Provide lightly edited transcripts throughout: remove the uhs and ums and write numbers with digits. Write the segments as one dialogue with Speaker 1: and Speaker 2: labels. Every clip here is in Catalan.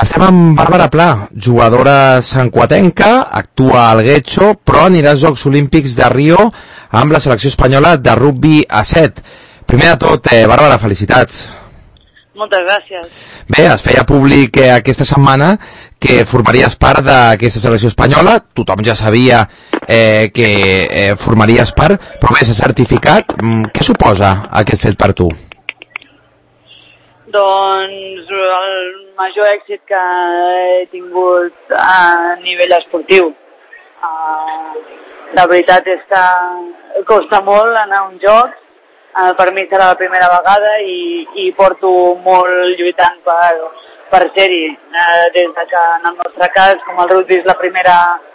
Speaker 1: Estem amb Bàrbara Pla, jugadora santcuatenca, actua al Getxo, però anirà als Jocs Olímpics de Rio amb la selecció espanyola de rugbi a 7. Primer de tot, Bàrbara, felicitats.
Speaker 2: Moltes gràcies.
Speaker 1: Bé, es feia públic aquesta setmana que formaries part d'aquesta selecció espanyola. Tothom ja sabia que formaries part, però bé, s'ha certificat. Què suposa aquest fet per tu?
Speaker 2: Doncs el major èxit que he tingut a nivell esportiu. La veritat és que costa molt anar a uns jocs. Per mi serà la primera vegada i porto molt lluitant per ser-hi. Des de que en el nostre cas, com el rugby és la primera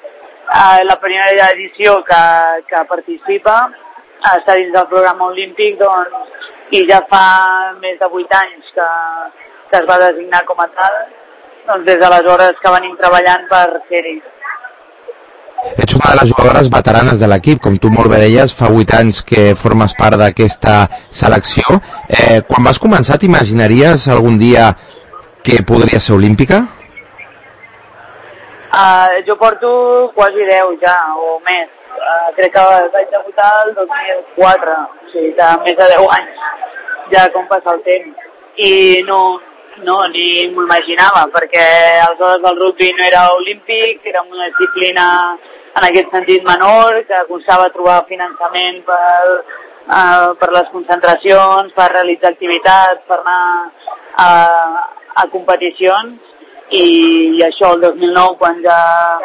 Speaker 2: edició que participa, està dins del programa olímpic, doncs, i ja fa més de 8 anys que es va designar com a tal, doncs des d'aleshores que venim treballant per ser-hi.
Speaker 1: Ets una de les jugadores veteranes de l'equip, com tu molt bé deies, fa 8 anys que formes part d'aquesta selecció. Quan vas començar, t'imaginaries algun dia que podria ser olímpica?
Speaker 2: Jo porto quasi 10 ja, o més. Crec que vaig debutar el 2004, o sigui, més de 10 anys, ja com passa el temps. I no, ni m'ho imaginava, perquè aleshores el rugby no era olímpic, era una disciplina en aquest sentit menor, que costava trobar finançament per les concentracions, per realitzar activitats, per anar a competicions, i això el 2009, quan ja...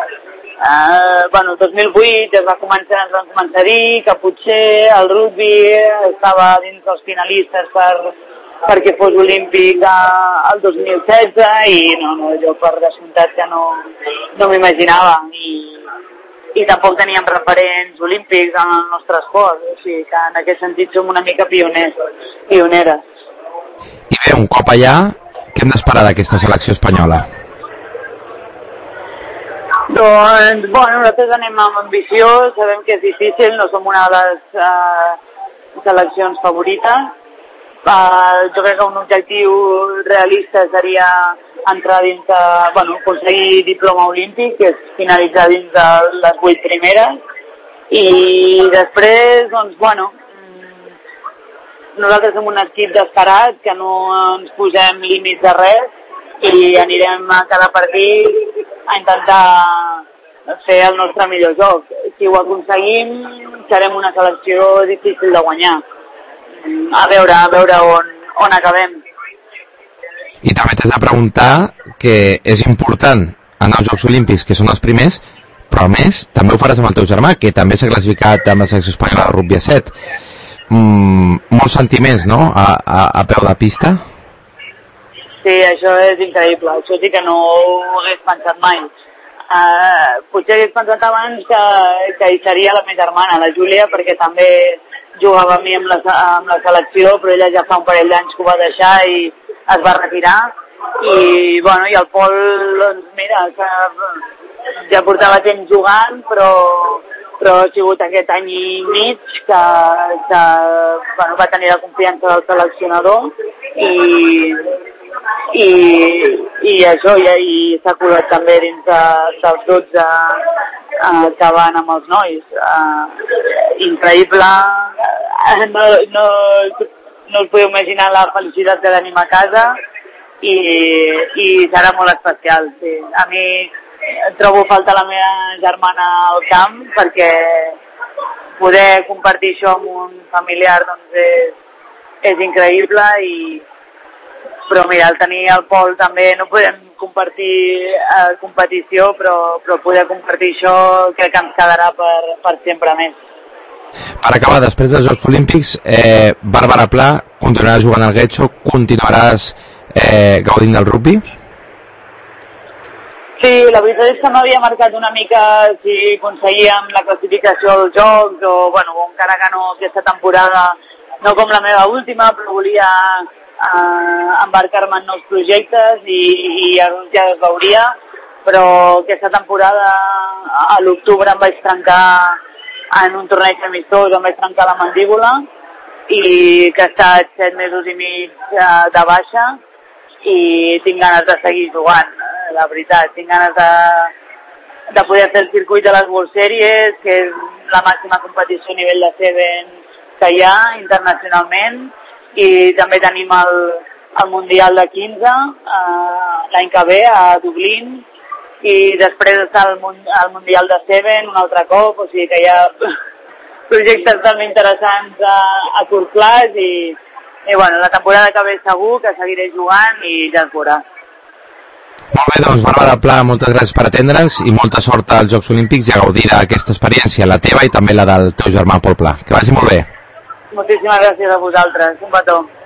Speaker 2: el 2008 ens van començar a dir que potser el rugby estava dins dels finalistes perquè fos olímpic el 2016 i jo per descomptat que no m'imaginava i tampoc teníem referents olímpics en el nostre esport, o sigui que en aquest sentit som una mica pioneres.
Speaker 1: I bé, un cop allà, què hem d'esperar d'aquesta selecció espanyola?
Speaker 2: Doncs, nosaltres anem amb ambició, sabem que és difícil, no som una de les seleccions favorites. Jo crec que un objectiu realista seria entrar dins aconseguir diploma olímpic, que és finalitzar dins de les 8 primeres. I després, nosaltres som un equip desperat, que no ens posem límits de res i anirem a cada partit a intentar fer el nostre millor joc. Si ho aconseguim, serem una selecció difícil de guanyar. A veure on acabem.
Speaker 1: I també t'has de preguntar que és important anar als Jocs Olímpics, que són els primers, però a més també ho faràs amb el teu germà, que també s'ha classificat amb la selecció espanyola de rugby a 7. Molts sentiments, no?, a peu de pista.
Speaker 2: Sí, això és increïble, això sí que no ho hagués pensat mai. Potser hagués pensat abans que hi seria la meva germana, la Júlia, perquè també jugava amb mi amb la selecció, però ella ja fa un parell d'anys que ho va deixar i es va retirar. I el Pol, doncs mira, ja portava temps jugant, però ha sigut aquest any i mig que va tenir la confiança del seleccionador i això, i s'ha colat també dins dels 12 que van amb els nois. Increïble, no us podeu imaginar la felicitat que tenim a casa i serà molt especial. Sí. A mi trobo falta la meva germana al camp perquè poder compartir això amb un familiar doncs és increïble però mira, al tenir el Pol també no podem compartir competició, però poder compartir això crec que ens quedarà per sempre més.
Speaker 1: Per acabar, després dels Jocs Olímpics, Bàrbara Pla continuaràs jugant al Getxo, continuaràs gaudint del rugby?
Speaker 2: Sí, la veritat és que m'havia marcat una mica si aconseguíem la classificació als Jocs o encara que no aquesta temporada, no com la meva última, però volia embarcar-me en nous projectes i ja es veuria, però aquesta temporada a l'octubre em vaig trencar en un torneig amistós, em vaig trencar la mandíbula i que he estat 7 mesos i mig de baixa i tinc ganes de seguir jugant. la veritat. Tinc ganes de poder fer el circuit de les World Series, que és la màxima competició a nivell de Seven que hi ha internacionalment, i també tenim el Mundial de 15 l'any que ve a Dublín, i després està el Mundial de Seven un altre cop, o sigui que hi ha projectes també interessants a curt plaç, i bueno, la temporada que ve segur que seguiré jugant i ja es veurà.
Speaker 1: Molt bé, doncs Bàrbara Pla, moltes gràcies per atendre'ns i molta sort als Jocs Olímpics i a gaudir d'aquesta experiència, la teva i també la del teu germà Pol Pla. Que vagi molt bé.
Speaker 2: Moltíssimes gràcies a vosaltres. Un petó.